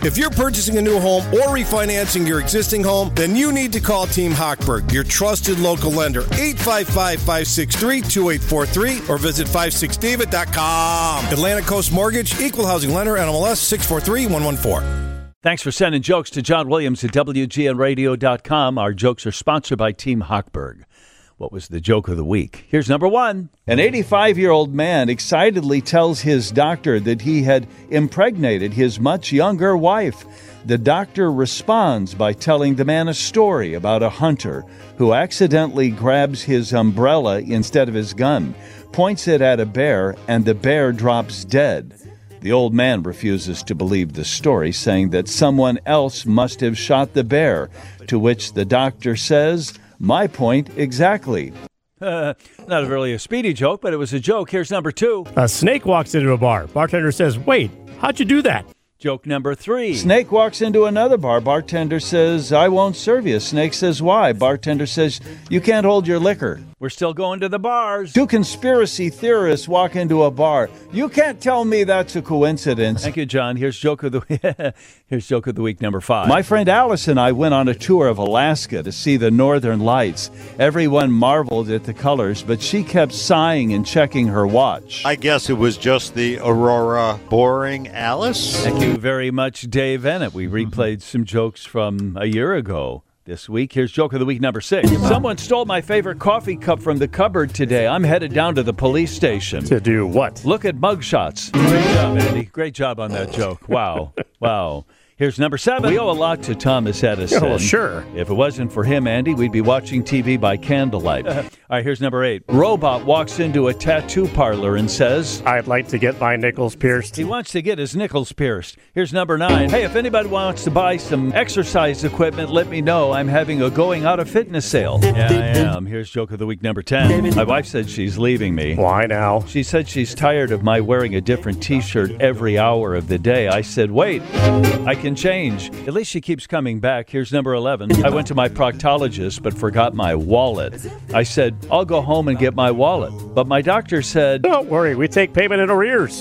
If you're purchasing a new home or refinancing your existing home, then you need to call Team Hochberg, your trusted local lender. 855-563-2843 or visit 56david.com. Atlantic Coast Mortgage, Equal Housing Lender, NMLS 643114. Thanks for sending jokes to John Williams at WGNradio.com. Our jokes are sponsored by Team Hochberg. What was the joke of the week? Here's number one. An 85-year-old man excitedly tells his doctor that he had impregnated his much younger wife. The doctor responds by telling the man a story about a hunter who accidentally grabs his umbrella instead of his gun, points it at a bear, and the bear drops dead. The old man refuses to believe the story, saying that someone else must have shot the bear, to which the doctor says, "My point exactly." Not really a speedy joke, but it was a joke. Here's number two. A snake walks into a bar. Bartender says, "Wait, how'd you do that?" Joke number three. Snake walks into another bar. Bartender says, "I won't serve you." Snake says, "Why?" Bartender says, "You can't hold your liquor." We're still going to the bars. Two conspiracy theorists walk into a bar. You can't tell me that's a coincidence. Thank you, John. Here's joke of the week number five. My friend Alice and I went on a tour of Alaska to see the northern lights. Everyone marveled at the colors, but she kept sighing and checking her watch. I guess it was just the aurora boring Alice. Thank you very much, Dave Ennett. We replayed some jokes from a year ago. This week, here's joke of the week number 6. Someone stole my favorite coffee cup from the cupboard today. I'm headed down to the police station. To do what? Look at mugshots. Great job, Andy. Great job on that joke. Wow. Wow. Here's number 7. We owe a lot to Thomas Edison. Oh, sure. If it wasn't for him, Andy, we'd be watching TV by candlelight. All right, here's number 8. Robot walks into a tattoo parlor and says, "I'd like to get my nickels pierced." He wants to get his nickels pierced. Here's number 9. Hey, if anybody wants to buy some exercise equipment, let me know. I'm having a going out of fitness sale. Yeah, I am. Here's joke of the week number 10. My wife said she's leaving me. Why now? She said she's tired of my wearing a different T-shirt every hour of the day. I said, wait, I can change. At least she keeps coming back. Here's number 11. I went to my proctologist but forgot my wallet. I said, I'll go home and get my wallet. But my doctor said, Don't worry, we take payment in arrears.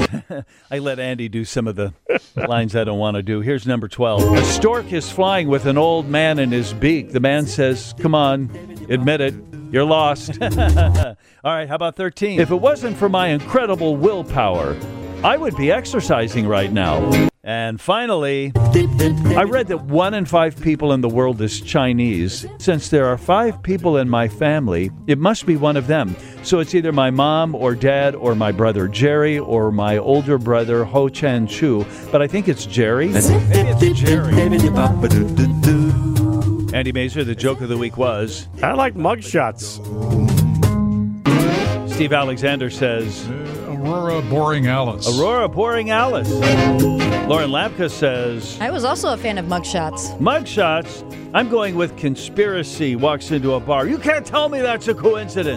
I let Andy do some of the lines I don't want to do. Here's number 12. A stork is flying with an old man in his beak. The man says, come on, admit it. You're lost. All right, how about 13? If it wasn't for my incredible willpower, I would be exercising right now. And finally, I read that 1 in 5 people in the world is Chinese. Since there are 5 people in my family, it must be one of them. So it's either my mom or dad or my brother Jerry or my older brother Ho Chan Chu. But I think it's Jerry. Maybe it's Jerry. Andy Mazur, the joke of the week was... I like mugshots. Steve Alexander says... Aurora Borealis. Aurora Borealis. Lauren Lapka says... I was also a fan of mugshots. Mugshots? I'm going with conspiracy walks into a bar. You can't tell me that's a coincidence.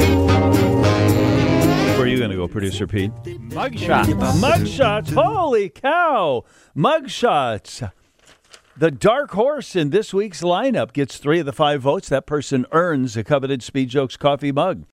Where are you going to go, Producer Pete? Mugshots. Mugshots. Holy cow. Mugshots. The dark horse in this week's lineup gets 3 of the 5 votes. That person earns a coveted Speed Jokes coffee mug.